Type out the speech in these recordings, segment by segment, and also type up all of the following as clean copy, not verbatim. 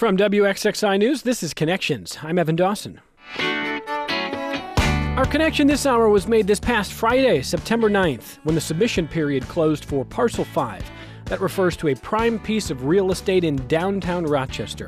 From WXXI News, this is Connections. I'm Evan Dawson. Our connection this hour was made this past Friday, September 9th, when the submission period closed for Parcel 5. That refers to a prime piece of real estate in downtown Rochester,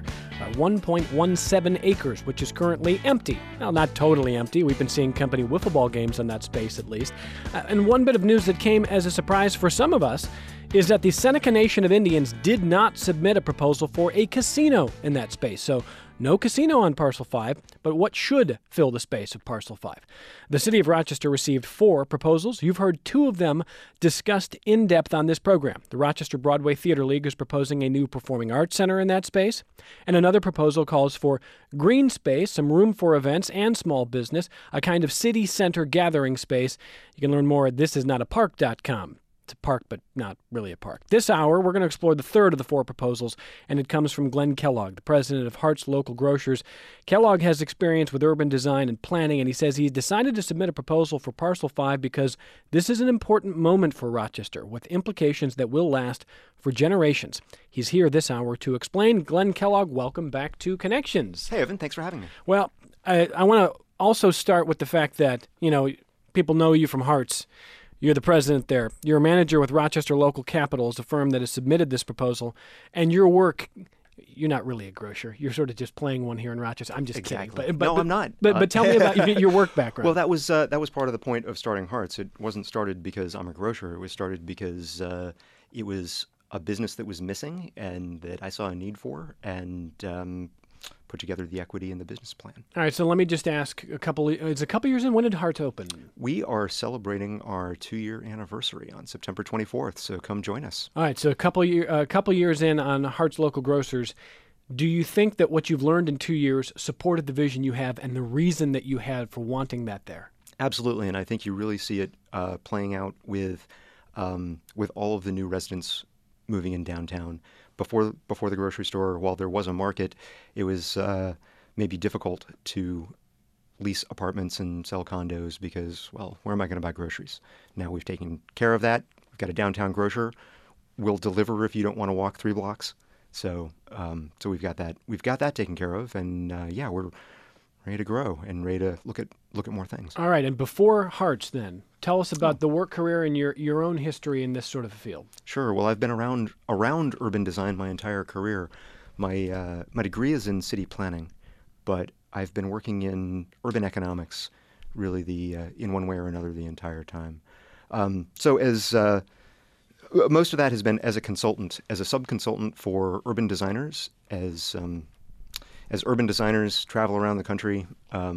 1.17 acres, which is currently empty. Well, not totally empty. We've been seeing company wiffle ball games on that space at least. And one bit of news that came as a surprise for some of us is that the Seneca Nation of Indians did not submit a proposal for a casino in that space. So no casino on Parcel 5, but what should fill the space of Parcel 5? The City of Rochester received 4 proposals. You've heard 2 of them discussed in depth on this program. The Rochester Broadway Theater League is proposing a new performing arts center in that space, and another proposal calls for green space, some room for events and small business, a kind of city center gathering space. You can learn more at thisisnotapark.com. It's a park, but not really a park. This hour, we're going to explore the third of the 4 proposals, and it comes from Glenn Kellogg, the president of Hart's Local Grocers. Kellogg has experience with urban design and planning, and he says he's decided to submit a proposal for Parcel 5 because this is an important moment for Rochester, with implications that will last for generations. He's here this hour to explain. Glenn Kellogg, welcome back to Connections. Hey, Evan, thanks for having me. Well, I want to also start with the fact that, people know you from Hart's. You're the president there. You're a manager with Rochester Local Capitals, a firm that has submitted this proposal. And your work, you're not really a grocer. You're sort of just playing one here in Rochester. I'm just exactly. kidding. No, I'm not. But tell me about your work background. Well, that was part of the point of starting Hart's. It wasn't started because I'm a grocer. It was started because it was a business that was missing and that I saw a need for, and put together the equity in the business plan. All right, so let me just ask it's a couple years in. When did Hart open? We are celebrating our 2-year anniversary on September 24th, so come join us. All right, so a couple years in on Hart's Local Grocers. Do you think that what you've learned in 2 years supported the vision you have and the reason that you had for wanting that there? Absolutely, and I think you really see it playing out with all of the new residents moving in downtown. Before the grocery store, while there was a market, it was maybe difficult to lease apartments and sell condos because, well, where am I going to buy groceries? Now we've taken care of that. We've got a downtown grocer. We'll deliver if you don't want to walk 3 blocks. So we've got that. We've got that taken care of, and we're ready to grow and ready to look at more things. All right, and before Hart's, then tell us about the work career and your own history in this sort of a field. Sure. Well, I've been around urban design my entire career. My degree is in city planning, but I've been working in urban economics, really in one way or another the entire time. So as most of that has been as a consultant, as a sub-consultant for urban designers, as urban designers travel around the country,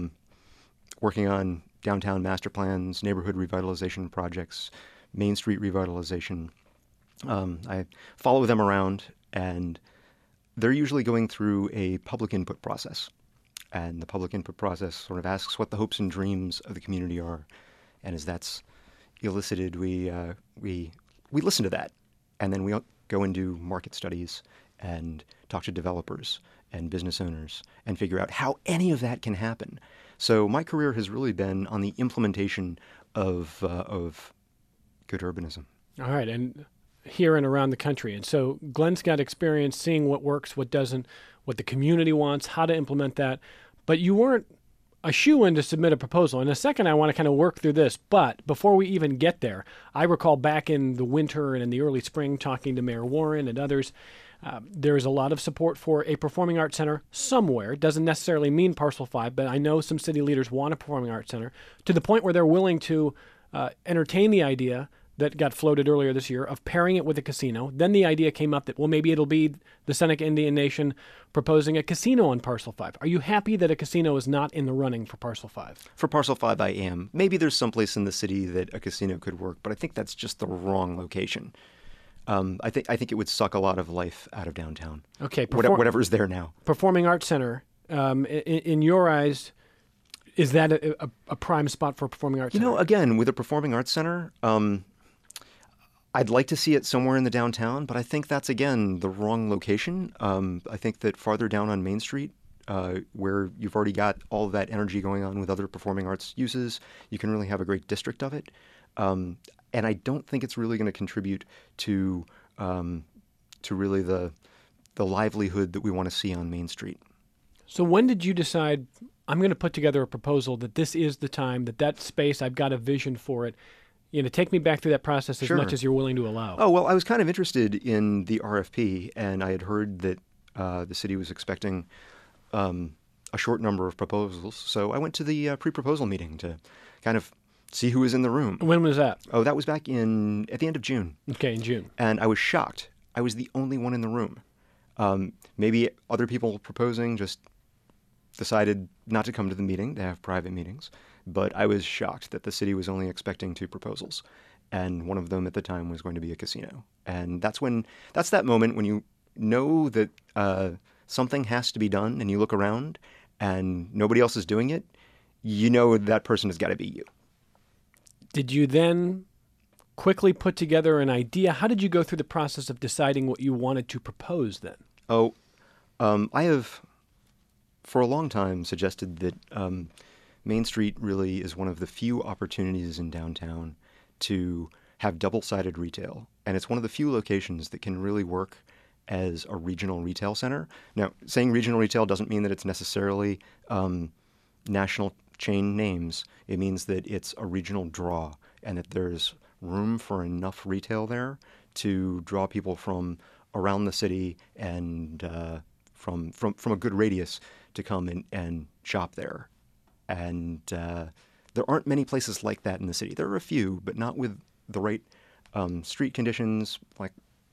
working on downtown master plans, neighborhood revitalization projects, Main Street revitalization. I follow them around, and they're usually going through a public input process. And the public input process sort of asks what the hopes and dreams of the community are. And as that's elicited, we listen to that. And then we go and do market studies and talk to developers and business owners and figure out how any of that can happen. So my career has really been on the implementation of good urbanism. All right, and here and around the country. And so Glenn's got experience seeing what works, what doesn't, what the community wants, how to implement that. But you weren't a shoo-in to submit a proposal. In a second, I want to kind of work through this. But before we even get there, I recall back in the winter and in the early spring talking to Mayor Warren and others. There is a lot of support for a performing arts center somewhere. It doesn't necessarily mean Parcel 5, but I know some city leaders want a performing arts center to the point where they're willing to entertain the idea that got floated earlier this year of pairing it with a casino. Then the idea came up that, well, maybe it'll be the Seneca Indian Nation proposing a casino on Parcel 5. Are you happy that a casino is not in the running for Parcel 5? For Parcel 5, I am. Maybe there's someplace in the city that a casino could work, but I think that's just the wrong location. I think it would suck a lot of life out of downtown. Okay, whatever's there now. Performing Arts Center, in your eyes, is that a prime spot for a performing arts center? Again, with a performing arts center, I'd like to see it somewhere in the downtown, but I think that's, again, the wrong location. I think that farther down on Main Street, where you've already got all of that energy going on with other performing arts uses, you can really have a great district of it. And I don't think it's really going to contribute to really the the livelihood that we want to see on Main Street. So when did you decide, I'm going to put together a proposal that this is the time, that space, I've got a vision for it? Take me back through that process as Sure. much as you're willing to allow. Oh, well, I was kind of interested in the RFP, and I had heard that the city was expecting a short number of proposals. So I went to the pre-proposal meeting to kind of see who was in the room. When was that? Oh, that was back at the end of June. Okay, in June. And I was shocked. I was the only one in the room. Maybe other people proposing just decided not to come to the meeting, to have private meetings. But I was shocked that the city was only expecting 2 proposals. And one of them at the time was going to be a casino. And that's that moment when you know that something has to be done and you look around and nobody else is doing it, you know that person has got to be you. Did you then quickly put together an idea? How did you go through the process of deciding what you wanted to propose then? Oh, I have for a long time suggested that Main Street really is one of the few opportunities in downtown to have double-sided retail. And it's one of the few locations that can really work as a regional retail center. Now, saying regional retail doesn't mean that it's necessarily national chain names. It means that it's a regional draw and that there's room for enough retail there to draw people from around the city and from a good radius to come and shop there. And there aren't many places like that in the city. There are a few, but not with the right street conditions, like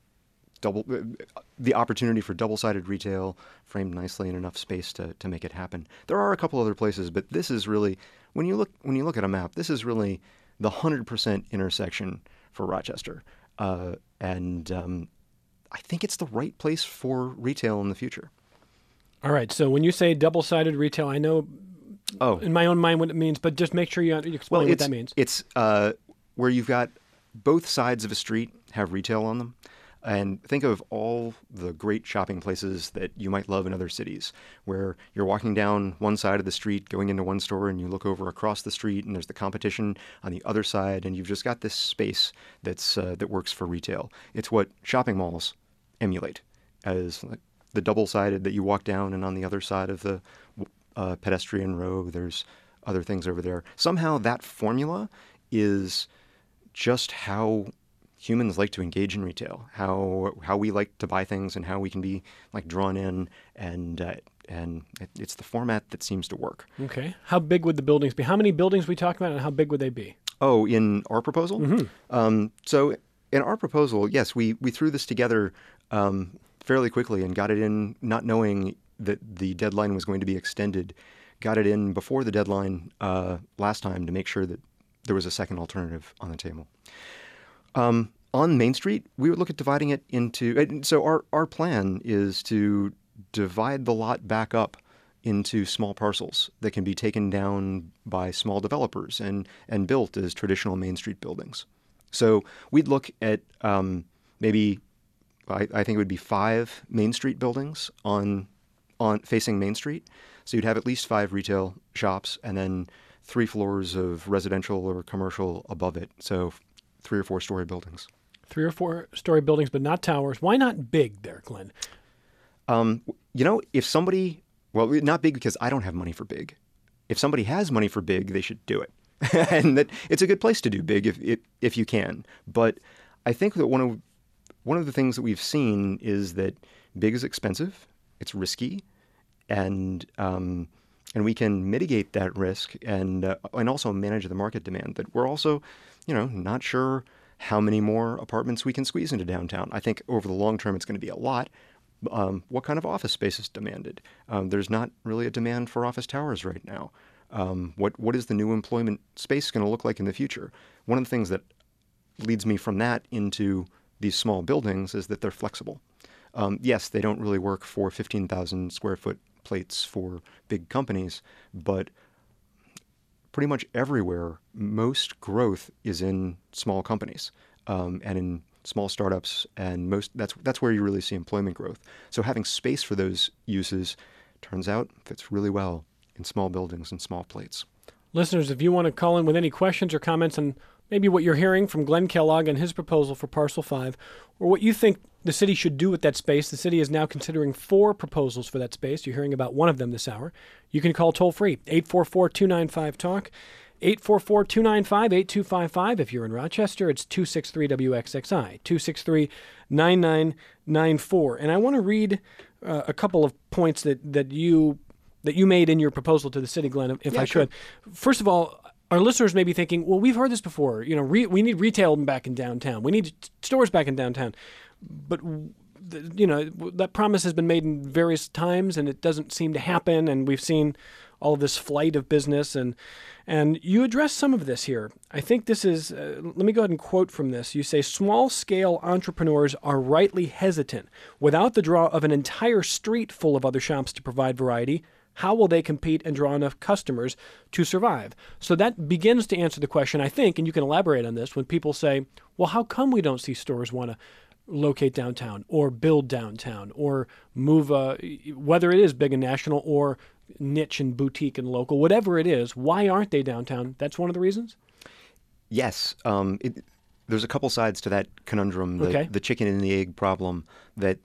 the opportunity for double-sided retail framed nicely in enough space to make it happen. There are a couple other places, but this is really, when you look at a map, this is really the 100% intersection for Rochester. And I think it's the right place for retail in the future. All right. So when you say double-sided retail, I know in my own mind what it means, but just make sure you explain what that means. It's where you've got both sides of a street have retail on them. And think of all the great shopping places that you might love in other cities, where you're walking down one side of the street, going into one store, and you look over across the street, and there's the competition on the other side, and you've just got this space that works for retail. It's what shopping malls emulate, as the double-sided that you walk down, and on the other side of the pedestrian row, there's other things over there. Somehow that formula is just how humans like to engage in retail, how we like to buy things, and how we can be like drawn in, and it's the format that seems to work. Okay. How big would the buildings be? How many buildings we talking about, and how big would they be? Oh, in our proposal? Mm-hmm. So in our proposal, yes, we threw this together fairly quickly and got it in, not knowing that the deadline was going to be extended. Got it in before the deadline last time to make sure that there was a second alternative on the table. On Main Street, we would look at dividing it into. So our plan is to divide the lot back up into small parcels that can be taken down by small developers and built as traditional Main Street buildings. So we'd look at maybe, I think it would be 5 Main Street buildings on facing Main Street. So you'd have at least 5 retail shops and then 3 floors of residential or commercial above it. So 3 or 4 story buildings. 3 or 4 story buildings, but not towers. Why not big there, Glenn? If somebody, well, not big because I don't have money for big. If somebody has money for big, they should do it. And that it's a good place to do big if you can. But I think that one of the things that we've seen is that big is expensive, it's risky, and we can mitigate that risk and also manage the market demand. That we're also, not sure how many more apartments we can squeeze into downtown. I think over the long term, it's going to be a lot. What kind of office space is demanded? There's not really a demand for office towers right now. What is the new employment space going to look like in the future? One of the things that leads me from that into these small buildings is that they're flexible. Yes, they don't really work for 15,000 square foot plates for big companies, but pretty much everywhere, most growth is in small companies and in small startups, and that's where you really see employment growth. So having space for those uses turns out fits really well in small buildings and small plates. Listeners, if you want to call in with any questions or comments on maybe what you're hearing from Glenn Kellogg and his proposal for Parcel 5, or what you think the city should do with that space. The city is now considering 4 proposals for that space. You're hearing about one of them this hour. You can call toll-free, 844-295-TALK, 844-295-8255. If you're in Rochester, it's 263-WXXI, 263-9994. And I want to read a couple of points that you made in your proposal to the city, Glenn, if I could. First of all, our listeners may be thinking, well, we've heard this before. We need retail back in downtown. We need stores back in downtown. But, that promise has been made in various times, and it doesn't seem to happen. And we've seen all of this flight of business. And you address some of this here. I think this is, let me go ahead and quote from this. You say, small-scale entrepreneurs are rightly hesitant. Without the draw of an entire street full of other shops to provide variety, how will they compete and draw enough customers to survive? So that begins to answer the question, I think, and you can elaborate on this, when people say, well, how come we don't see stores want to locate downtown or build downtown or move, whether it is big and national or niche and boutique and local, whatever it is, why aren't they downtown? That's one of the reasons? Yes. There's a couple sides to that conundrum, the chicken and the egg problem, that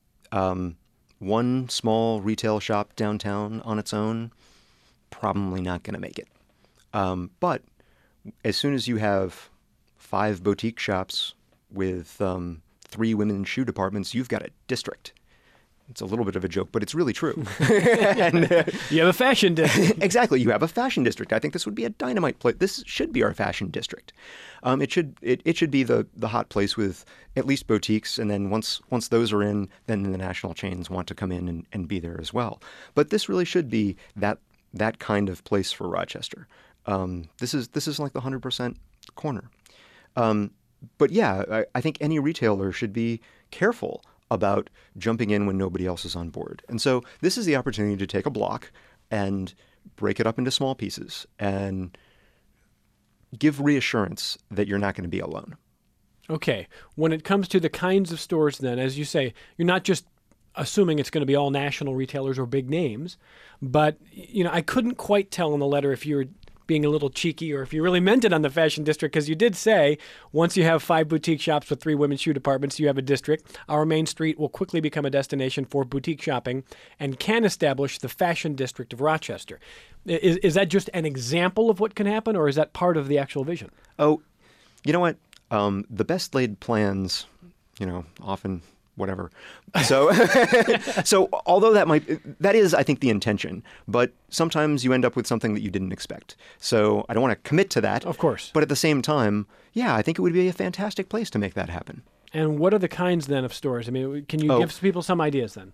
one small retail shop downtown on its own, probably not going to make it. But as soon as you have 5 boutique shops with 3 women's shoe departments, you've got a district. It's a little bit of a joke, but it's really true. And, you have a fashion district. Exactly. You have a fashion district. I think this would be a dynamite place. This should be our fashion district. It should be the hot place with at least boutiques, and then once those are in, then the national chains want to come in and be there as well. But this really should be that kind of place for Rochester. This is like the 100% corner. But yeah, I think any retailer should be careful about jumping in when nobody else is on board. And so this is the opportunity to take a block and break it up into small pieces and give reassurance that you're not going to be alone. Okay. When it comes to the kinds of stores then, as you say, you're not just assuming it's going to be all national retailers or big names, but I couldn't quite tell in the letter if you're being a little cheeky or if you really meant it on the fashion district, because you did say once you have 5 boutique shops with 3 women's shoe departments, you have a district. Our main street will quickly become a destination for boutique shopping and can establish the fashion district of Rochester. Is that just an example of what can happen, or is that part of the actual vision? Oh, you know what? The best laid plans, often whatever. So, so although that is, I think, the intention, but sometimes you end up with something that you didn't expect. So I don't want to commit to that. Of course. But at the same time, yeah, I think it would be a fantastic place to make that happen. And what are the kinds then of stores? I mean, can you give people some ideas then?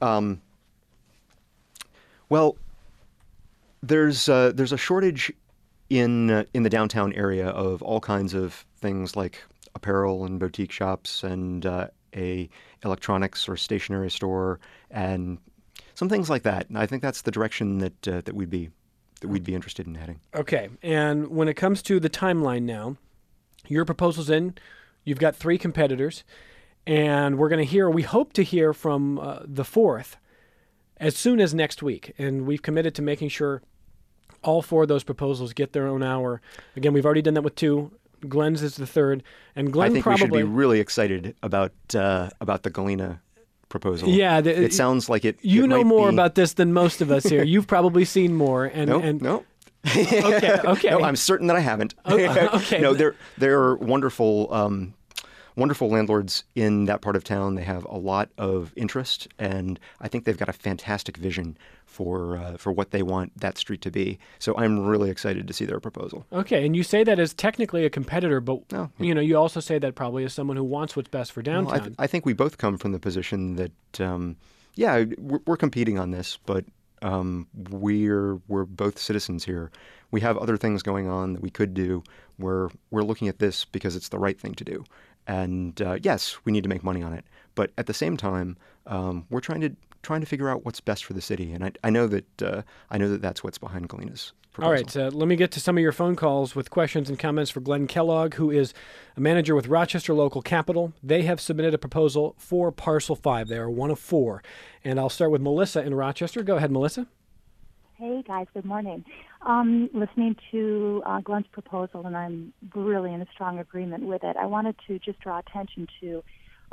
Well, there's a shortage in the downtown area of all kinds of things like apparel and boutique shops and a electronics or stationery store and some things like that. And I think that's the direction that we'd be interested in heading. Okay. And when it comes to the timeline now, your proposal's in. You've got 3 competitors, and we hope to hear from the 4th as soon as next week. And we've committed to making sure all 4 of those proposals get their own hour. Again, we've already done that with 2. Glenn's is the 3rd, and Glenn I think we should be really excited about the Galena proposal. Yeah, it sounds like it. You it know might more be... about this than most of us here. You've probably seen more. No. Okay. No, I'm certain that I haven't. Okay. No, there are wonderful landlords in that part of town. They have a lot of interest, and I think they've got a fantastic vision for what they want that street to be. So I'm really excited to see their proposal. Okay, and you say that as technically a competitor, but you also say that probably as someone who wants what's best for downtown. Well, I think we both come from the position that we're competing on this, but we're both citizens here. We have other things going on that we could do. We're looking at this because it's the right thing to do. And yes, we need to make money on it. But at the same time, we're trying to figure out what's best for the city. And I know that that's what's behind Galena's proposal. All right, let me get to some of your phone calls with questions and comments for Glenn Kellogg, who is a manager with Rochester Local Capital. They have submitted a proposal for Parcel 5. They are one of 4. And I'll start with Melissa in Rochester. Go ahead, Melissa. Hey, guys. Good morning. Listening to Glenn's proposal, and I'm really in a strong agreement with it. I wanted to just draw attention to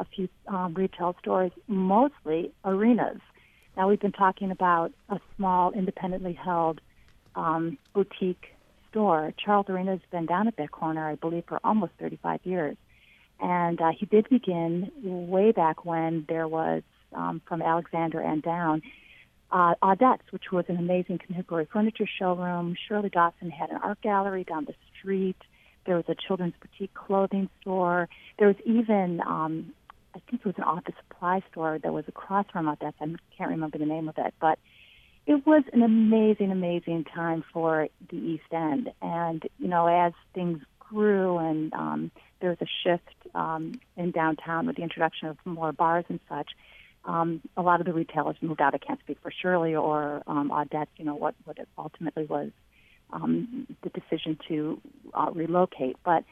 a few retail stores, mostly arenas. Now, we've been talking about a small, independently held boutique store. Charles Arena has been down at that corner, I believe, for almost 35 years. And he did begin way back when there was, from Alexander and down, Audette's, which was an amazing contemporary furniture showroom. Shirley Dawson had an art gallery down the street. There was a children's boutique clothing store. There was even, I think it was an office supply store that was across from Audette's. I can't remember the name of it. But it was an amazing, amazing time for the East End. And, you know, as things grew and there was a shift in downtown with the introduction of more bars and such, a lot of the retailers moved out. I can't speak for Shirley or Audette, you know, what it ultimately was the decision to relocate. But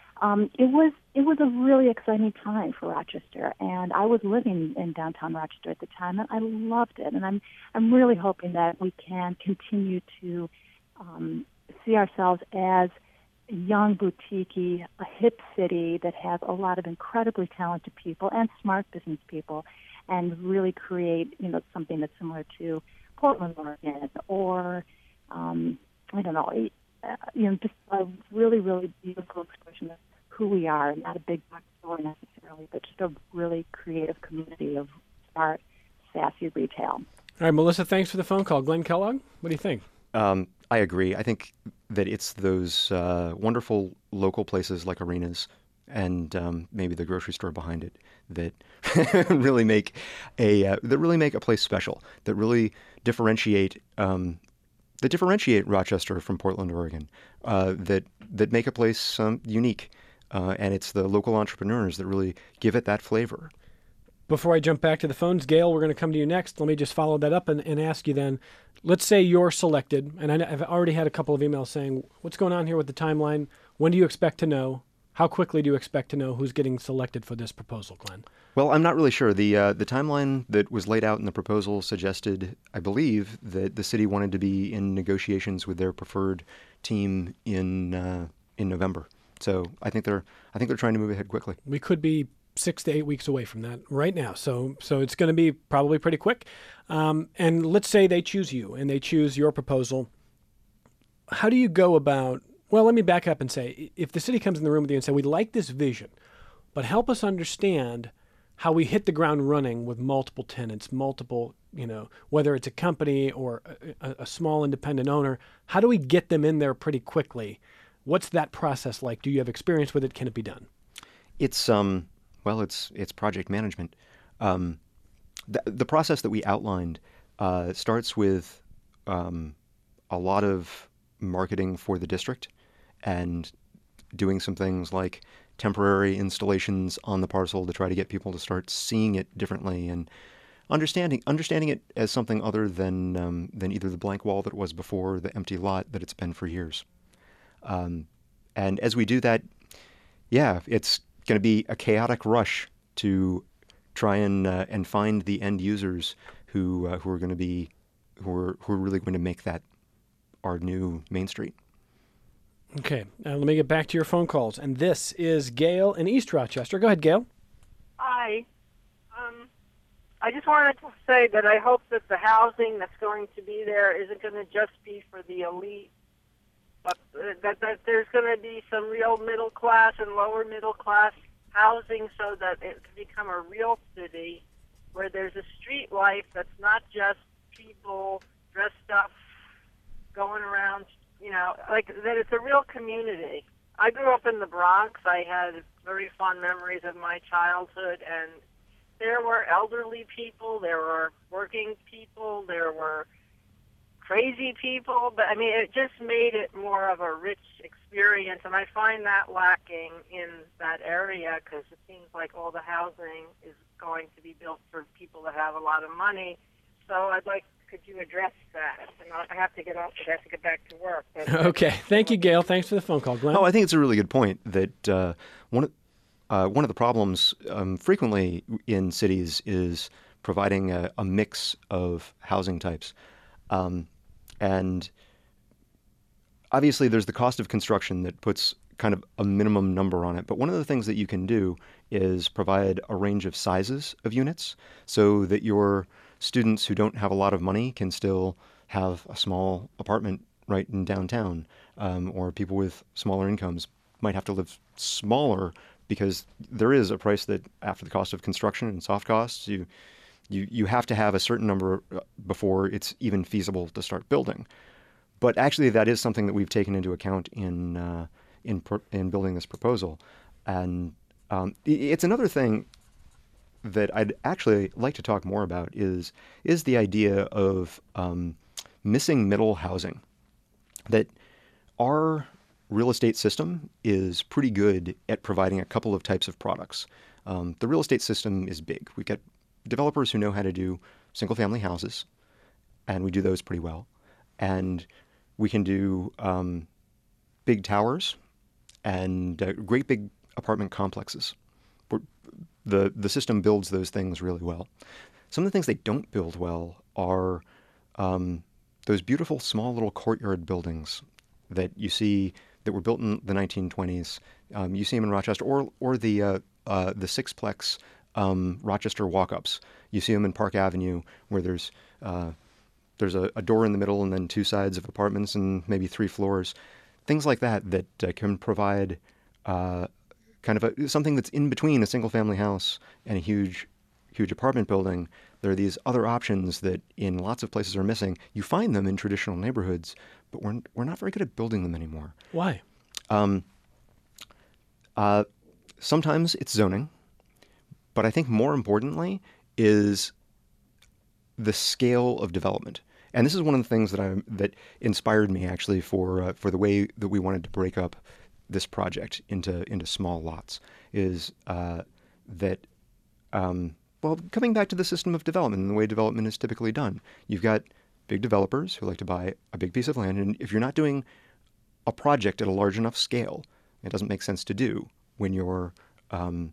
it was a really exciting time for Rochester, and I was living in downtown Rochester at the time, and I loved it. And I'm really hoping that we can continue to see ourselves as a young, boutique-y, a hip city that has a lot of incredibly talented people and smart business people, and really create, you know, something that's similar to Portland, Oregon, or I don't know, you know, just a really, really beautiful expression of who we are, not a big box store necessarily, but just a really creative community of smart, sassy retail. All right, Melissa, thanks for the phone call. Glenn Kellogg, what do you think? I agree. I think that it's those wonderful local places like arenas and maybe the grocery store behind it that really make a place special, that really differentiate Rochester from Portland, Oregon, that make a place unique. And it's the local entrepreneurs that really give it that flavor. Before I jump back to the phones, Gail, we're going to come to you next. Let me just follow that up and ask you then, let's say you're selected, and I've already had a couple of emails saying, what's going on here with the timeline? When do you expect to know? How quickly do you expect to know who's getting selected for this proposal, Glenn? Well, I'm not really sure. The timeline that was laid out in the proposal suggested, I believe, that the city wanted to be in negotiations with their preferred team in November. So I think they're trying to move ahead quickly. We could be 6 to 8 weeks away from that right now. So it's going to be probably pretty quick. And let's say they choose you and they choose your proposal. How do you go about, well, let me back up and say, if the city comes in the room with you and say, we like this vision, but help us understand how we hit the ground running with multiple tenants, multiple, you know, whether it's a company or a small independent owner, how do we get them in there pretty quickly? What's that process like? Do you have experience with it? Can it be done? It's it's project management. The process that we outlined starts with a lot of marketing for the district and doing some things like temporary installations on the parcel to try to get people to start seeing it differently and understanding it as something other than either the blank wall that it was before, the empty lot that it's been for years. And as we do that, it's going to be a chaotic rush to try and find the end users who are really going to make that our new Main Street. Okay, let me get back to your phone calls. And this is Gail in East Rochester. Go ahead, Gail. Hi. I just wanted to say that I hope that the housing that's going to be there isn't going to just be for the elite, but that there's going to be some real middle class and lower middle class housing so that it can become a real city where there's a street life that's not just people dressed up going around, you know, like that it's a real community. I grew up in the Bronx. I had very fond memories of my childhood, and there were elderly people, there were working people, there were crazy people, but I mean, it just made it more of a rich experience, and I find that lacking in that area because it seems like all the housing is going to be built for people that have a lot of money. So could you address that? And I have to get off, I have to get back to work. But okay, thank you, Gail. Thanks for the phone call, Glenn. Oh, I think it's a really good point that one of the problems frequently in cities is providing a mix of housing types. And obviously there's the cost of construction that puts kind of a minimum number on it. But one of the things that you can do is provide a range of sizes of units so that your students who don't have a lot of money can still have a small apartment right in downtown, or people with smaller incomes might have to live smaller because there is a price that after the cost of construction and soft costs, you have to have a certain number before it's even feasible to start building. But actually, that is something that we've taken into account in building this proposal. And it's another thing that I'd actually like to talk more about is the idea of missing middle housing. That our real estate system is pretty good at providing a couple of types of products. The real estate system is big. We've got developers who know how to do single-family houses, and we do those pretty well. And we can do big towers and great big apartment complexes. The system builds those things really well. Some of the things they don't build well are those beautiful small little courtyard buildings that you see that were built in the 1920s. You see them in Rochester, or the sixplex Rochester walk-ups. You see them in Park Avenue, where there's a door in the middle and then two sides of apartments and maybe 3 floors. Things like that can provide kind of something that's in between a single-family house and a huge apartment building. There are these other options that in lots of places are missing. You find them in traditional neighborhoods, but we're not very good at building them anymore. Why? Sometimes it's zoning, but I think more importantly is the scale of development. And this is one of the things that inspired me actually for the way that we wanted to break up this project into small lots. Is coming back to the system of development and the way development is typically done. You've got big developers who like to buy a big piece of land, and if you're not doing a project at a large enough scale, it doesn't make sense to do when you're a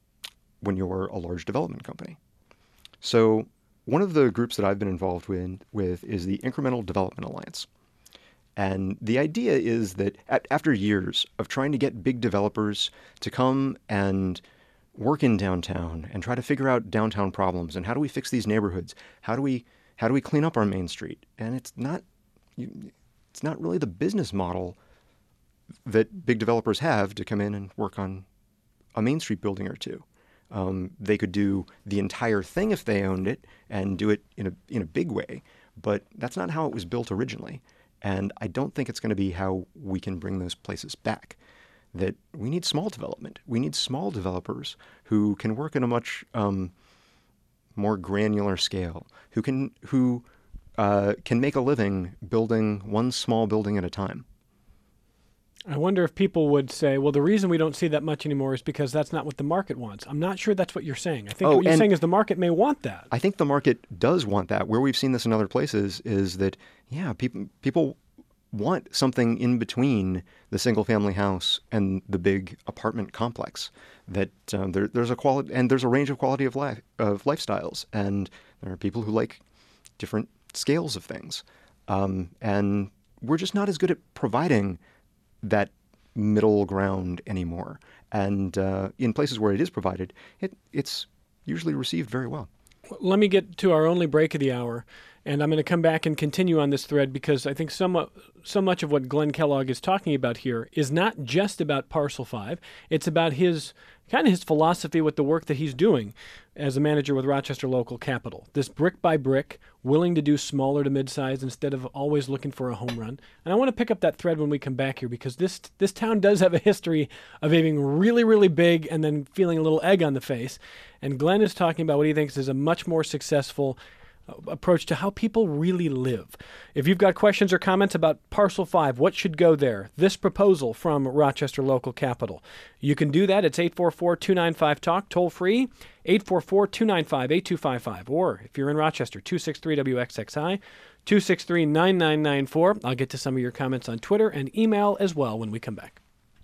large development company. So one of the groups that I've been involved with is the Incremental Development Alliance. And the idea is that after years of trying to get big developers to come and work in downtown and try to figure out downtown problems and how do we fix these neighborhoods, how do we clean up our Main Street, and it's not really the business model that big developers have to come in and work on a Main Street building or two. They could do the entire thing if they owned it and do it in a big way, but that's not how it was built originally. And I don't think it's going to be how we can bring those places back. That we need small development. We need small developers who can work in a much more granular scale, who can make a living building one small building at a time. I wonder if people would say, well, the reason we don't see that much anymore is because that's not what the market wants. I'm not sure that's what you're saying. I think what you're saying is the market may want that. I think the market does want that. Where we've seen this in other places is that, people want something in between the single-family house and the big apartment complex. That there's a quality and there's a range of quality of lifestyles, and there are people who like different scales of things, and we're just not as good at providing that middle ground anymore. And in places where it is provided, it's usually received very well. Let me get to our only break of the hour, and I'm going to come back and continue on this thread because I think so much of what Glenn Kellogg is talking about here is not just about Parcel 5. It's about his philosophy with the work that he's doing as a manager with Rochester Local Capital. This brick by brick, willing to do smaller to mid-size instead of always looking for a home run. And I want to pick up that thread when we come back here because this town does have a history of being really, really big and then feeling a little egg on the face. And Glenn is talking about what he thinks is a much more successful approach to how people really live. If you've got questions or comments about Parcel 5, what should go there? This proposal from Rochester Local Capital. You can do that. It's 844-295-TALK, toll free, 844-295-8255. Or if you're in Rochester, 263-WXXI, 263-9994. I'll get to some of your comments on Twitter and email as well when we come back.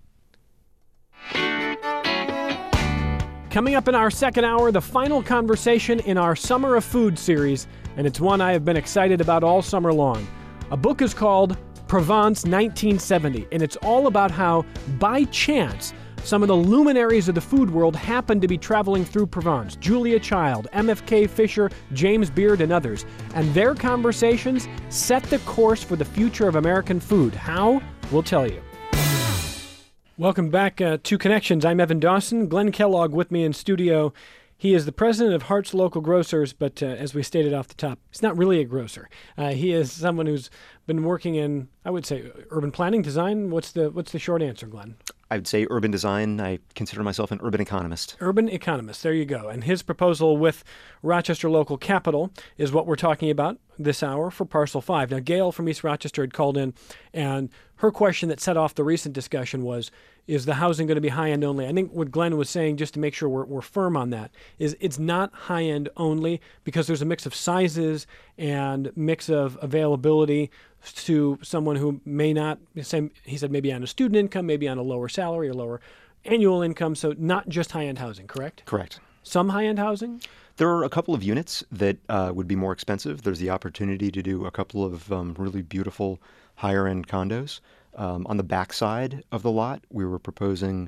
Coming up in our second hour, the final conversation in our Summer of Food series, and it's one I have been excited about all summer long. A book is called Provence 1970, and it's all about how, by chance, Some of the luminaries of the food world happen to be traveling through Provence. Julia Child, MFK Fisher, James Beard, and others. And their conversations set the course for the future of American food. How? We'll tell you. Welcome back to Connections. I'm Evan Dawson. Glenn Kellogg with me in studio. He is the president of Hart's Local Grocers, but as we stated off the top, he's not really a grocer. He is someone who's been working in, I would say, urban planning, design. What's the short answer, Glenn? I would say urban design. I consider myself an urban economist. Urban economist. There you go. And his proposal with Rochester Local Capital is what we're talking about this hour for Parcel 5. Now, Gail from East Rochester had called in, and her question that set off the recent discussion was, is the housing going to be high-end only? I think what Glenn was saying, just to make sure we're firm on that, is it's not high-end only because there's a mix of sizes and mix of availability to someone who may not, he said maybe on a student income, maybe on a lower salary or lower annual income, so not just high-end housing, correct? Correct. Some high-end housing? There are a couple of units that would be more expensive. There's the opportunity to do a couple of really beautiful higher-end condos. On the backside of the lot, we were proposing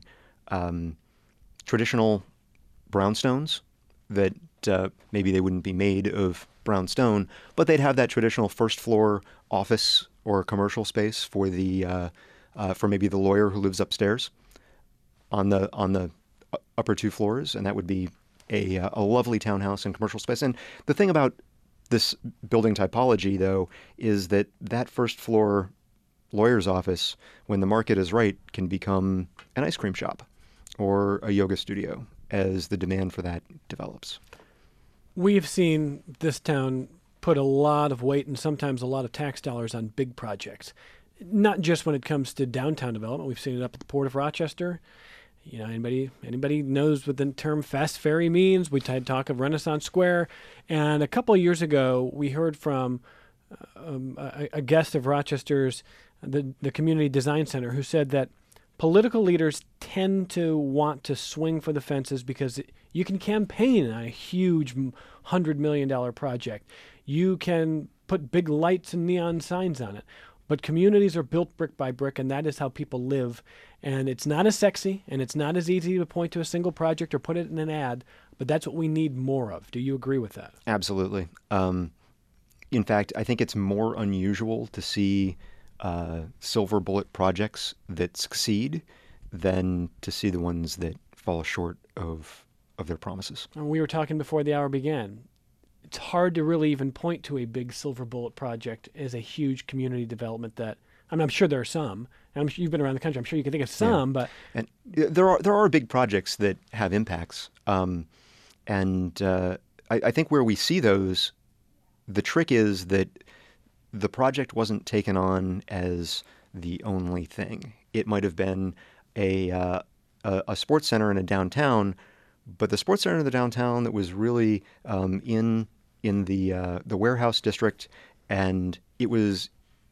traditional brownstones that maybe they wouldn't be made of brown stone, but they'd have that traditional first floor office or commercial space for the for maybe the lawyer who lives upstairs on the upper two floors, and that would be a lovely townhouse and commercial space. And the thing about this building typology, though, is that first floor lawyer's office, when the market is right, can become an ice cream shop or a yoga studio as the demand for that develops. We've seen this town put a lot of weight and sometimes a lot of tax dollars on big projects, not just when it comes to downtown development. We've seen it up at the Port of Rochester. You know, anybody knows what the term fast ferry means. We had talk of Renaissance Square. And a couple of years ago, we heard from a guest of Rochester's, the Community Design Center, who said that political leaders tend to want to swing for the fences because you can campaign on a huge $100 million project. You can put big lights and neon signs on it. But communities are built brick by brick, and that is how people live. And it's not as sexy, and it's not as easy to point to a single project or put it in an ad, but that's what we need more of. Do you agree with that? Absolutely. In fact, I think it's more unusual to see silver bullet projects that succeed than to see the ones that fall short of their promises. And we were talking before the hour began. It's hard to really even point to a big silver bullet project as a huge community development that, I'm sure there are some. And I'm sure you've been around the country. I'm sure you can think of some, but... And there are big projects that have impacts. I think where we see those, the trick is that the project wasn't taken on as the only thing. It might have been a sports center in a downtown, but the sports center in the downtown that was really in the warehouse district, and it was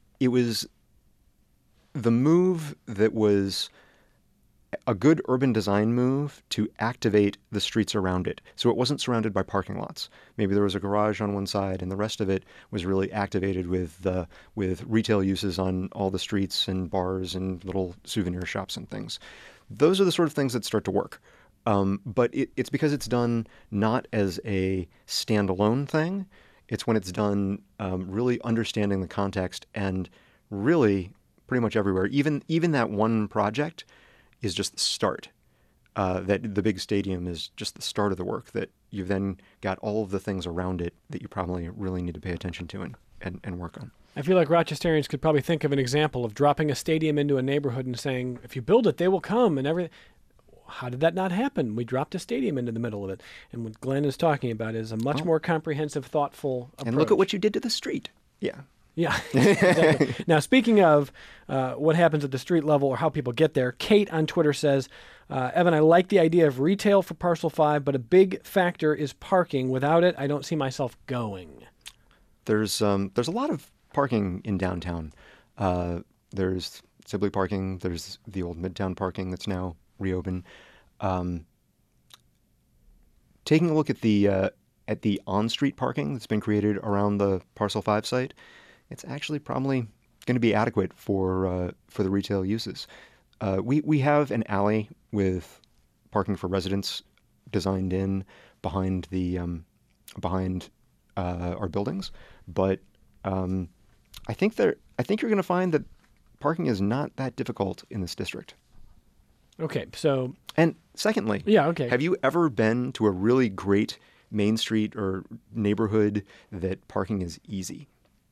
the move that was a good urban design move to activate the streets around it. So it wasn't surrounded by parking lots. Maybe there was a garage on one side, and the rest of it was really activated with retail uses on all the streets and bars and little souvenir shops and things. Those are the sort of things that start to work. But it's because it's done not as a standalone thing. It's when it's done really understanding the context, and really pretty much everywhere. Even that one project is just the start. That the big stadium is just the start of the work, that you've then got all of the things around it that you probably really need to pay attention to and work on. I feel like Rochesterians could probably think of an example of dropping a stadium into a neighborhood and saying, if you build it, they will come and everything. How did that not happen? We dropped a stadium into the middle of it. And what Glenn is talking about is a much more comprehensive, thoughtful approach. And look at what you did to the street. Yeah. Yeah, exactly. Now, speaking of what happens at the street level or how people get there, Kate on Twitter says, Evan, I like the idea of retail for Parcel 5, but a big factor is parking. Without it, I don't see myself going. There's a lot of parking in downtown. There's Sibley parking. There's the old Midtown parking that's now reopened. Taking a look at the on-street parking that's been created around the Parcel 5 site, it's actually probably going to be adequate for the retail uses. We have an alley with parking for residents designed in behind behind our buildings, but I think you're going to find that parking is not that difficult in this district. Okay, so And secondly, yeah, okay. have you ever been to a really great main street or neighborhood that parking is easy?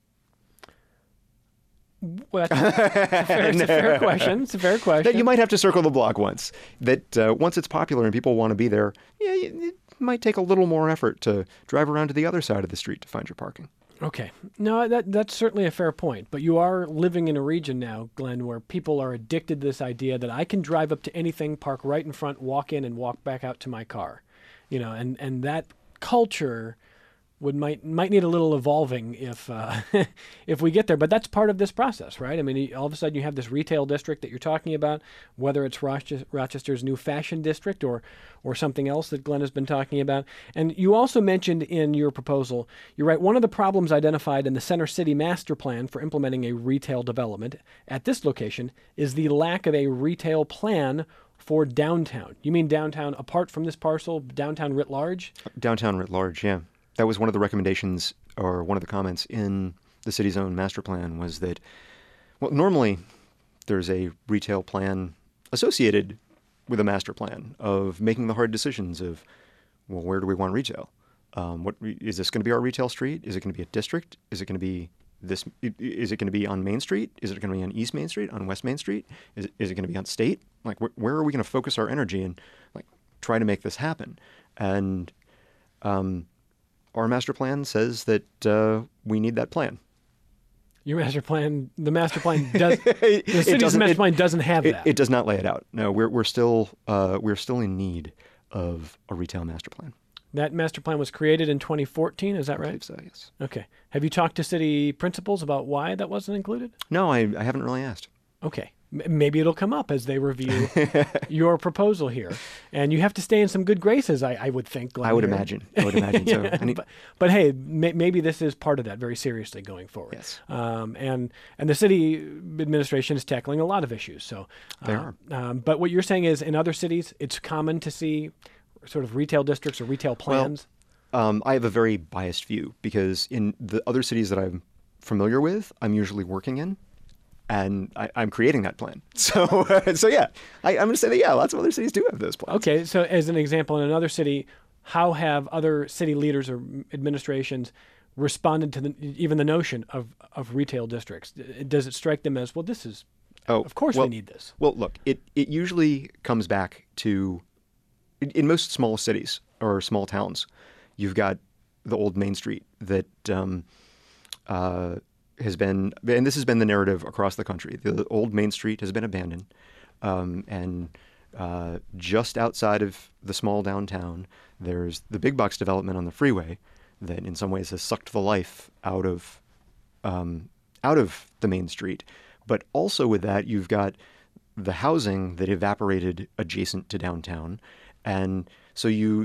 Well, it's a fair question. It's a fair question. That you might have to circle the block once. That once it's popular and people want to be there, yeah, it might take a little more effort to drive around to the other side of the street to find your parking. Okay. No, that's certainly a fair point. But you are living in a region now, Glenn, where people are addicted to this idea that I can drive up to anything, park right in front, walk in, and walk back out to my car. And that culture might need a little evolving if if we get there. But that's part of this process, right? I mean, all of a sudden you have this retail district that you're talking about, whether it's Rochester's new fashion district or something else that Glenn has been talking about. And you also mentioned in your proposal, you're right, one of the problems identified in the Center City Master Plan for implementing a retail development at this location is the lack of a retail plan for downtown. You mean downtown apart from this parcel, downtown writ large? Downtown writ large, yeah. That was one of the recommendations or one of the comments in the city's own master plan was that, well, normally there's a retail plan associated with a master plan of making the hard decisions of, well, where do we want retail? What is this going to be our retail street? Is it going to be a district? Is it going to be this? Is it going to be on Main Street? Is it going to be on East Main Street? On West Main Street? Is it going to be on State? Like, where are we going to focus our energy and like try to make this happen? And our master plan says that we need that plan. Your master plan, the master plan does. The city's master plan doesn't have that. It does not lay it out. No, we're still in need of a retail master plan. That master plan was created in 2014. Is that right? I believe so, yes. Okay. Have you talked to city principals about why that wasn't included? No, I haven't really asked. Okay. Maybe it'll come up as they review your proposal here. And you have to stay in some good graces, I would think, Glenn. I would imagine so. Yeah, but hey, maybe this is part of that very seriously going forward. Yes. And the city administration is tackling a lot of issues. So they are. But what you're saying is in other cities, it's common to see sort of retail districts or retail plans? Well, I have a very biased view because in the other cities that I'm familiar with, I'm usually working in. And I'm creating that plan. So yeah, I'm going to say that, yeah, lots of other cities do have those plans. Okay, so as an example, in another city, how have other city leaders or administrations responded to even the notion of retail districts? Does it strike them as, well, this is, of course we need this? Well, look, it usually comes back to, in most small cities or small towns, you've got the old Main Street that has been, and this has been the narrative across the country. The old Main Street has been abandoned, and just outside of the small downtown, there's the big box development on the freeway that, in some ways, has sucked the life out of the Main Street. But also with that, you've got the housing that evaporated adjacent to downtown, and so you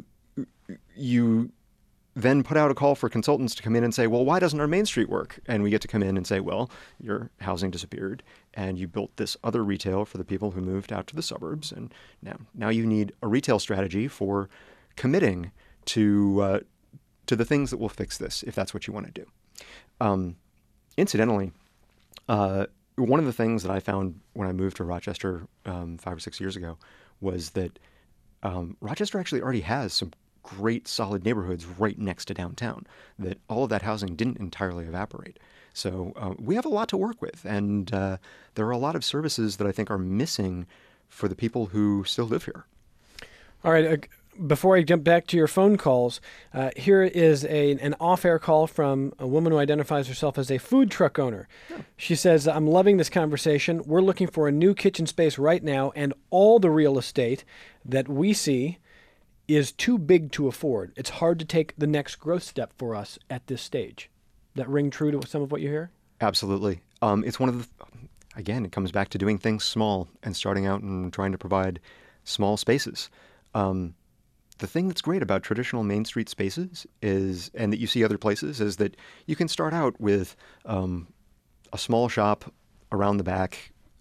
then put out a call for consultants to come in and say, well, why doesn't our Main Street work? And we get to come in and say, well, your housing disappeared and you built this other retail for the people who moved out to the suburbs. And now you need a retail strategy for committing to the things that will fix this, if that's what you want to do. Incidentally, one of the things that I found when I moved to Rochester 5 or 6 years ago was that Rochester actually already has some great solid neighborhoods right next to downtown, that all of that housing didn't entirely evaporate. So we have a lot to work with, and there are a lot of services that I think are missing for the people who still live here. All right. Before I jump back to your phone calls, here is an off-air call from a woman who identifies herself as a food truck owner. Oh. She says, I'm loving this conversation. We're looking for a new kitchen space right now, and all the real estate that we see is too big to afford. It's hard to take the next growth step for us at this stage. That ring true to some of what you hear? Absolutely. It's one of the, again, it comes back to doing things small and starting out and trying to provide small spaces. The thing that's great about traditional Main Street spaces is, and that you see other places, is that you can start out with a small shop around the back,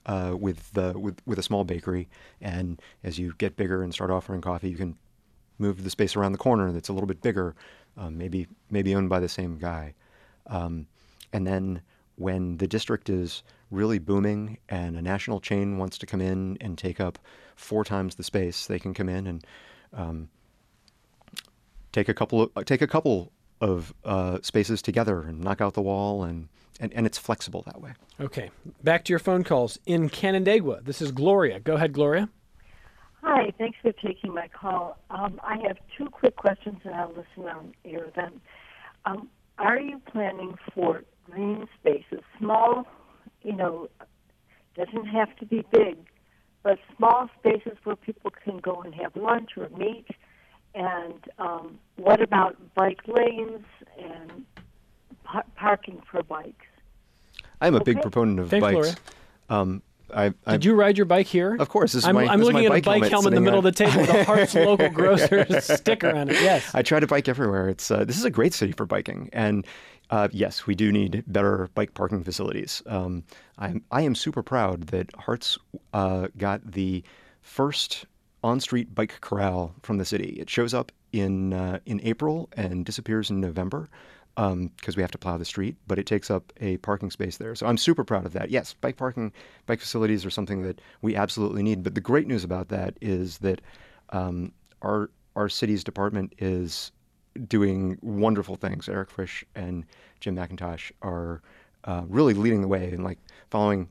with a small bakery, and as you get bigger and start offering coffee, you can move the space around the corner that's a little bit bigger, maybe owned by the same guy. And then when the district is really booming and a national chain wants to come in and take up 4 times the space, they can come in and take a couple of spaces together and knock out the wall, and it's flexible that way. Okay, back to your phone calls. In Canandaigua, this is Gloria. Go ahead, Gloria. Hi, thanks for taking my call. I have 2 quick questions, and I'll listen on air then. Are you planning for green spaces, small, doesn't have to be big, but small spaces where people can go and have lunch or meet? And what about bike lanes and parking for bikes? I'm a big proponent of Thanks, bikes. Gloria. Did you ride your bike here? Of course. I'm looking at a bike helmet in the middle of the table with a Hart's Local Grocers sticker on it. Yes. I try to bike everywhere. This is a great city for biking. And yes, we do need better bike parking facilities. I am super proud that Hart's got the first on-street bike corral from the city. It shows up in April and disappears in November because we have to plow the street, but it takes up a parking space there. So I'm super proud of that. Yes, bike facilities are something that we absolutely need. But the great news about that is that our city's department is doing wonderful things. Eric Frisch and Jim McIntosh are really leading the way and following.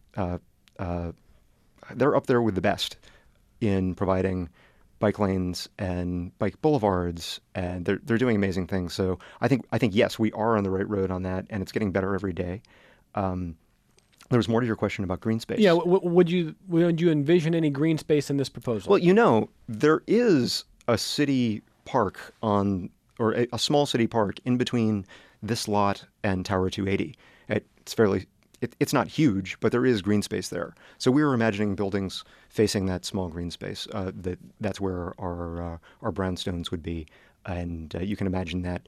They're up there with the best in providing bike lanes and bike boulevards, and they're doing amazing things. So I think yes, we are on the right road on that, and it's getting better every day. There was more to your question about green space. Yeah, would you envision any green space in this proposal? Well, there is a city park or a small city park in between this lot and Tower 280. It's not huge, but there is green space there. So we were imagining buildings facing that small green space. That's where our brownstones would be, and you can imagine that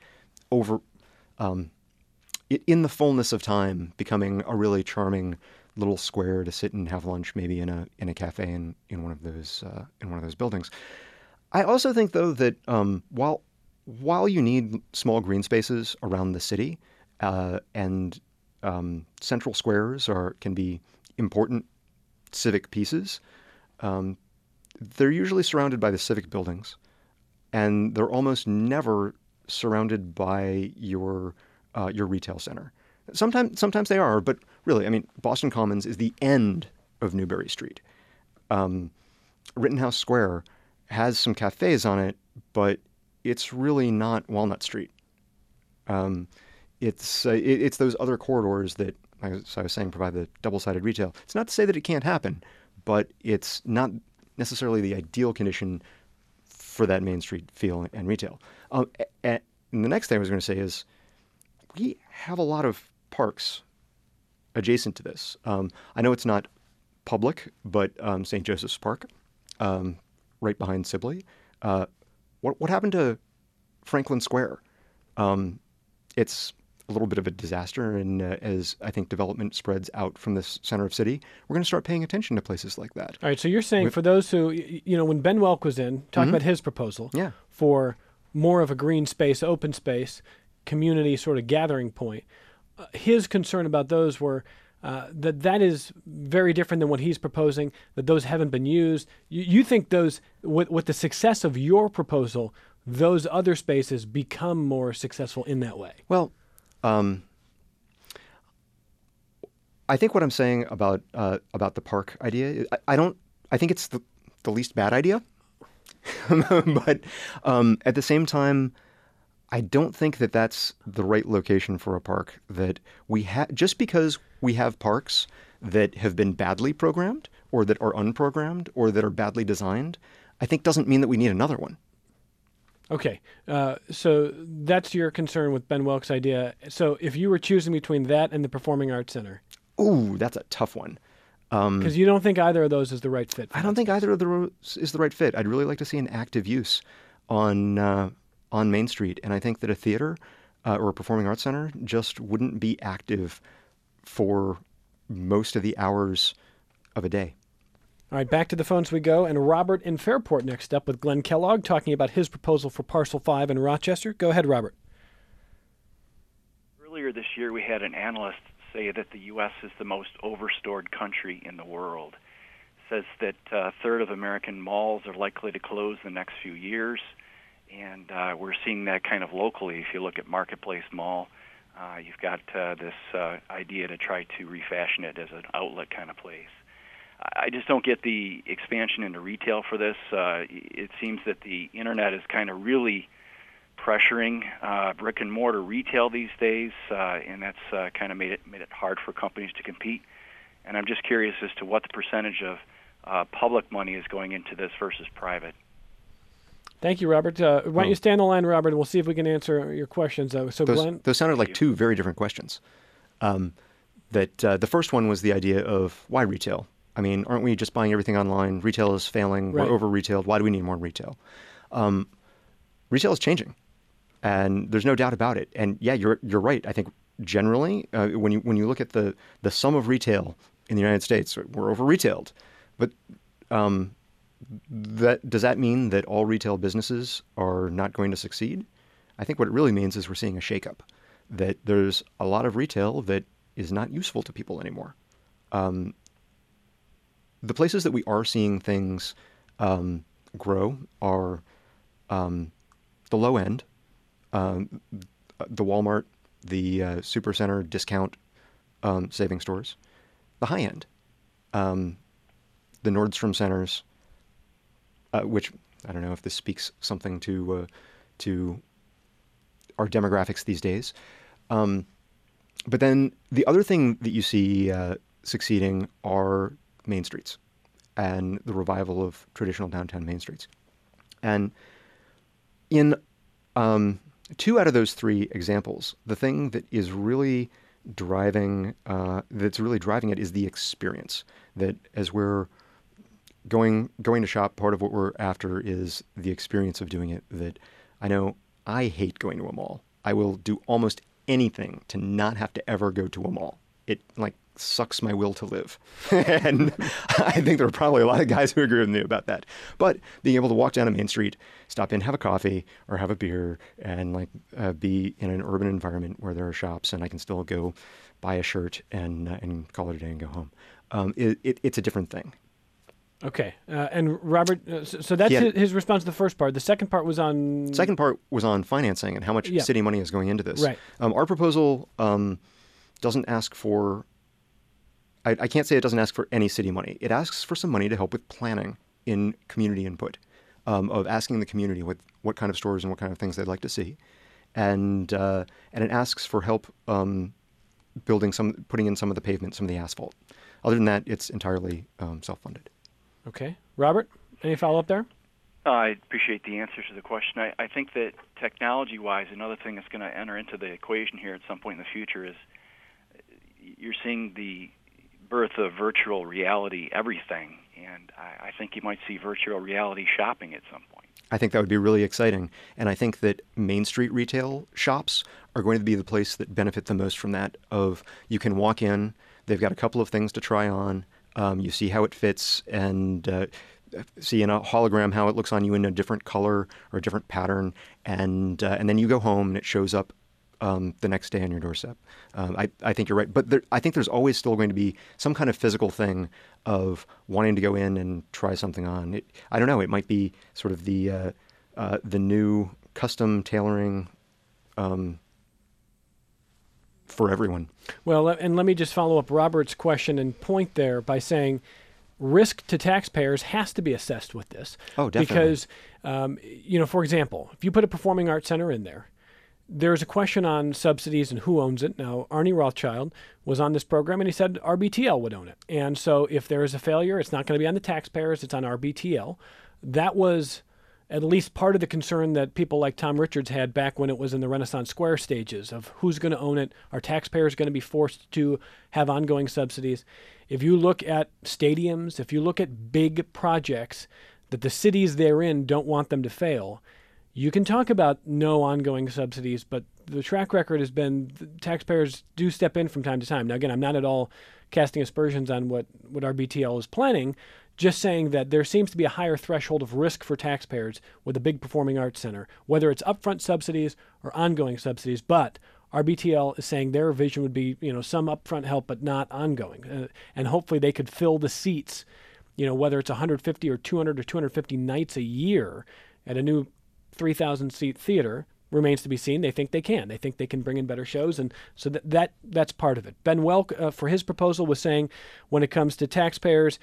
in the fullness of time becoming a really charming little square to sit and have lunch, maybe in a cafe in one of those buildings. I also think though that while you need small green spaces around the city, and central squares can be important civic pieces. They're usually surrounded by the civic buildings, and they're almost never surrounded by your retail center. Sometimes they are, but really, Boston Commons is the end of Newbury Street. Rittenhouse Square has some cafes on it, but it's really not Walnut Street. It's those other corridors that, as I was saying, provide the double-sided retail. It's not to say that it can't happen, but it's not necessarily the ideal condition for that Main Street feel and retail. And the next thing I was going to say is we have a lot of parks adjacent to this. I know it's not public, but St. Joseph's Park, right behind Sibley. What happened to Franklin Square? It's a little bit of a disaster, and as I think development spreads out from the center of city, we're going to start paying attention to places like that. All right, so you're saying for those who, when Ben Welk was in, talking about his proposal for more of a green space, open space, community sort of gathering point, his concern about those were that is very different than what he's proposing, that those haven't been used. You think those, with the success of your proposal, those other spaces become more successful in that way? Well, I think what I'm saying about the park idea, I think it's the least bad idea, but at the same time, I don't think that that's the right location for a park. That just because we have parks that have been badly programmed, or that are unprogrammed, or that are badly designed, I think doesn't mean that we need another one. Okay, so that's your concern with Ben Welk's idea. So if you were choosing between that and the Performing Arts Center. Ooh, that's a tough one. Because you don't think either of those is the right fit. I don't think either of those is the right fit. I'd really like to see an active use on Main Street. And I think that a theater or a performing arts center just wouldn't be active for most of the hours of a day. All right, back to the phones we go. And Robert in Fairport next up with Glenn Kellogg talking about his proposal for Parcel 5 in Rochester. Go ahead, Robert. Earlier this year, we had an analyst say that the U.S. is the most overstored country in the world. Says that a third of American malls are likely to close in the next few years, and we're seeing that kind of locally. If you look at Marketplace Mall, you've got this idea to try to refashion it as an outlet kind of place. I just don't get the expansion into retail for this. It seems that the Internet is kind of really pressuring brick and mortar retail these days, and that's kind of made it hard for companies to compete. And I'm just curious as to what the percentage of public money is going into this versus private. Thank you, Robert. Why don't you stay on the line, Robert, and we'll see if we can answer your questions. Glenn? Those sounded like two very different questions. The first one was the idea of why retail? I mean, aren't we just buying everything online? Retail is failing. Right. We're over-retailed. Why do we need more retail? Retail is changing, and there's no doubt about it. And yeah, you're right. I think generally, when you look at the sum of retail in the United States, we're over-retailed. But does that mean that all retail businesses are not going to succeed? I think what it really means is we're seeing a shakeup, that there's a lot of retail that is not useful to people anymore. The places that we are seeing things grow are the low end, the Walmart, the Supercenter discount saving stores, the high end, the Nordstrom centers, which I don't know if this speaks something to our demographics these days. But then the other thing that you see succeeding are main streets and the revival of traditional downtown main streets. And in 2 out of those 3 examples, the thing that is really driving it is the experience. That as we're going to shop, part of what we're after is the experience of doing it. That I know I hate going to a mall. I will do almost anything to not have to ever go to a mall. It sucks my will to live. And I think there are probably a lot of guys who agree with me about that. But being able to walk down a main street, stop in, have a coffee or have a beer, and be in an urban environment where there are shops and I can still go buy a shirt and call it a day and go home. It's a different thing. Okay. And Robert, so that's his response to the first part. The second part was on... Second part was on financing and how much city money is going into this. Right. Our proposal doesn't ask for... I can't say it doesn't ask for any city money. It asks for some money to help with planning in community input, of asking the community what kind of stores and what kind of things they'd like to see. And it asks for help putting in some of the pavement, some of the asphalt. Other than that, it's entirely self-funded. Okay. Robert, any follow-up there? I appreciate the answer to the question. I think that technology-wise, another thing that's going to enter into the equation here at some point in the future is you're seeing the birth of virtual reality everything, and I think you might see virtual reality shopping at some point. I think that would be really exciting, and I think that Main Street retail shops are going to be the place that benefit the most from that. Of you can walk in, they've got a couple of things to try on, you see how it fits, and see in a hologram how it looks on you in a different color or a different pattern, and then you go home and it shows up the next day on your doorstep. I think you're right, but I think there's always still going to be some kind of physical thing of wanting to go in and try something on. I don't know. It might be sort of the new custom tailoring for everyone. Well, and let me just follow up Robert's question and point there by saying risk to taxpayers has to be assessed with this. Oh, definitely. Because, for example, if you put a performing arts center in there, there's a question on subsidies and who owns it. Now, Arnie Rothschild was on this program, and he said RBTL would own it. And so if there is a failure, it's not going to be on the taxpayers, it's on RBTL. That was at least part of the concern that people like Tom Richards had back when it was in the Renaissance Square stages of who's going to own it. Are taxpayers going to be forced to have ongoing subsidies? If you look at stadiums, if you look at big projects that the cities they're in don't want them to fail, You can talk about no ongoing subsidies, but the track record has been taxpayers do step in from time to time. Now, again, I'm not at all casting aspersions on what RBTL is planning, just saying that there seems to be a higher threshold of risk for taxpayers with a big performing arts center, whether it's upfront subsidies or ongoing subsidies. But RBTL is saying their vision would be, some upfront help, but not ongoing. And hopefully they could fill the seats, whether it's 150 or 200 or 250 nights a year at a new 3,000 seat theater. Remains to be seen. They think they can. They think they can bring in better shows, and so that's part of it. Ben Welk, for his proposal, was saying when it comes to taxpayers,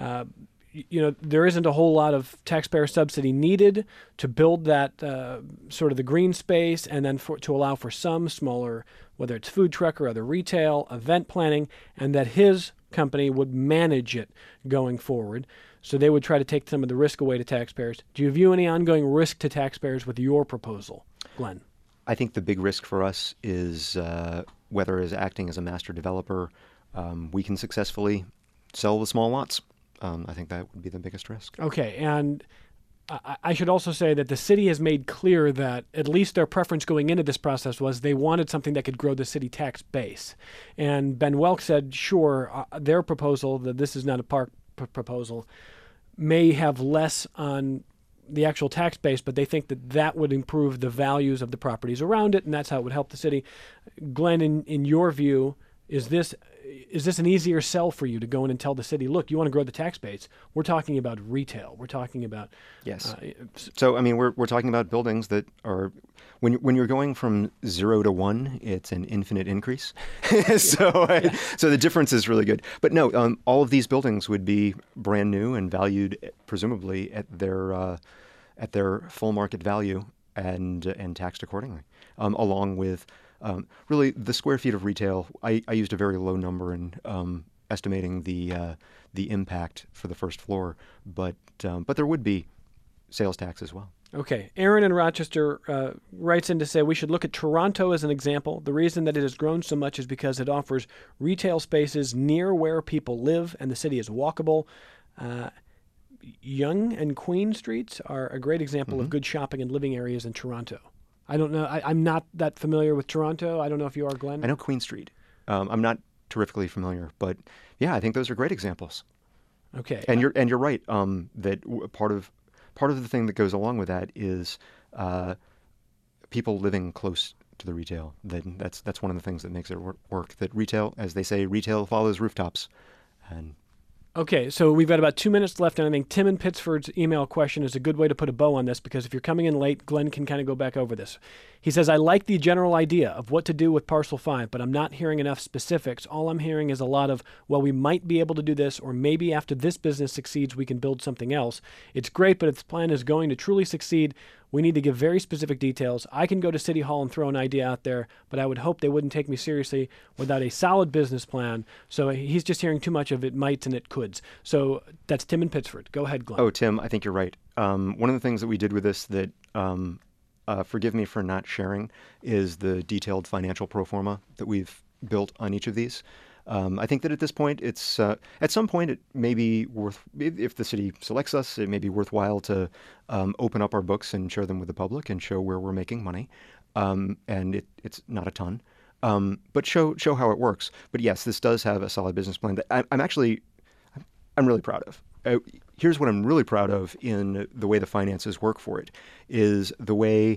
there isn't a whole lot of taxpayer subsidy needed to build that sort of the green space, and then to allow for some smaller, whether it's food truck or other retail, event planning, and that his company would manage it going forward. So they would try to take some of the risk away to taxpayers. Do you view any ongoing risk to taxpayers with your proposal, Glenn? I think the big risk for us is whether as acting as a master developer, we can successfully sell the small lots. I think that would be the biggest risk. Okay, and I should also say that the city has made clear that at least their preference going into this process was they wanted something that could grow the city tax base. And Ben Welk said, sure, their proposal, that this is not a park proposal, may have less on the actual tax base, but they think that would improve the values of the properties around it, and that's how it would help the city. Glenn, in your view, is this an easier sell for you to go in and tell the city, look, you want to grow the tax base? We're talking about retail. We're talking about yes. So I mean, we're talking about buildings that are when you're going from 0 to 1, it's an infinite increase. So the difference is really good. But no, all of these buildings would be brand new and valued presumably at their full market value and taxed accordingly, along with. Really, the square feet of retail, I used a very low number in estimating the impact for the first floor, but there would be sales tax as well. Okay. Aaron in Rochester writes in to say we should look at Toronto as an example. The reason that it has grown so much is because it offers retail spaces near where people live, and the city is walkable. Yonge and Queen Streets are a great example of good shopping and living areas in Toronto. I don't know. I'm not that familiar with Toronto. I don't know if you are, Glenn. I know Queen Street. I'm not terrifically familiar, but yeah, I think those are great examples. Okay. And you're right that part of the thing that goes along with that is people living close to the retail. That's one of the things that makes it work. That retail, as they say, retail follows rooftops, and. Okay, so we've got about 2 minutes left, and I think Tim in Pittsford's email question is a good way to put a bow on this, because if you're coming in late, Glenn can kind of go back over this. He says, I like the general idea of what to do with Parcel 5, but I'm not hearing enough specifics. All I'm hearing is a lot of, well, we might be able to do this, or maybe after this business succeeds, we can build something else. It's great, but if the plan is going to truly succeed, we need to give very specific details. I can go to City Hall and throw an idea out there, but I would hope they wouldn't take me seriously without a solid business plan. So he's just hearing too much of it mights and it coulds. So that's Tim in Pittsford. Go ahead, Glenn. Oh, Tim, I think you're right. One of the things that we did with this that, forgive me for not sharing, is the detailed financial pro forma that we've built on each of these. I think that at this point, it's at some point it may be worth, if the city selects us, it may be worthwhile to open up our books and share them with the public and show where we're making money. And it's not a ton, but show how it works. But yes, this does have a solid business plan that I'm really proud of. Here's what I'm really proud of in the way the finances work for it is the way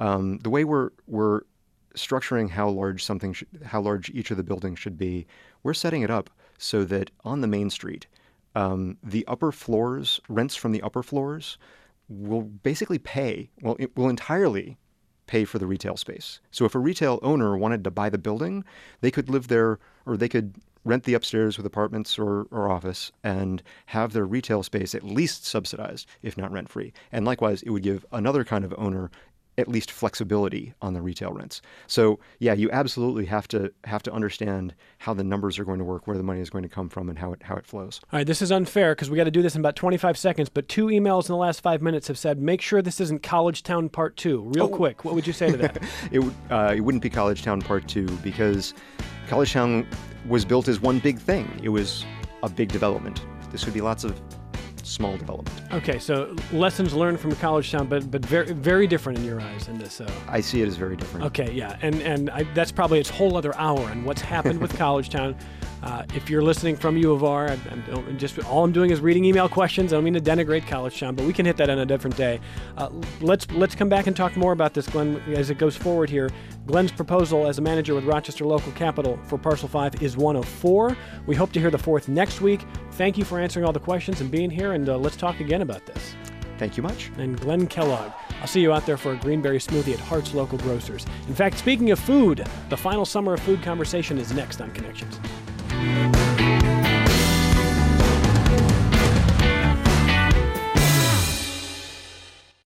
we're structuring how large each of the buildings should be. We're setting it up so that on the main street, the upper floors, rents from the upper floors will basically it will entirely pay for the retail space. So if a retail owner wanted to buy the building, they could live there, or they could rent the upstairs with apartments or office and have their retail space at least subsidized, if not rent-free. And likewise, it would give another kind of owner at least flexibility on the retail rents. So yeah, you absolutely have to understand how the numbers are going to work, where the money is going to come from, and how it flows. All right, this is unfair because we got to do this in about 25 seconds, but 2 emails in the last 5 minutes have said, make sure this isn't College Town Part 2. Real quick, what would you say to that? It wouldn't be College Town Part 2 because College Town was built as one big thing. It was a big development. This would be lots of small development. Okay, so lessons learned from College Town, but very, very different in your eyes in this. I see it as very different. Okay, yeah, and that's probably its whole other hour and what's happened with College Town. If you're listening from U of R, all I'm doing is reading email questions. I don't mean to denigrate College Town, but we can hit that on a different day. Let's come back and talk more about this, Glenn, as it goes forward here. Glenn's proposal as a manager with Rochester Local Capital for Parcel 5 is one of 4. We hope to hear the 4th next week. Thank you for answering all the questions and being here, and let's talk again about this. Thank you much. And Glenn Kellogg. I'll see you out there for a greenberry smoothie at Hart's Local Grocers. In fact, speaking of food, the final Summer of Food conversation is next on Connections.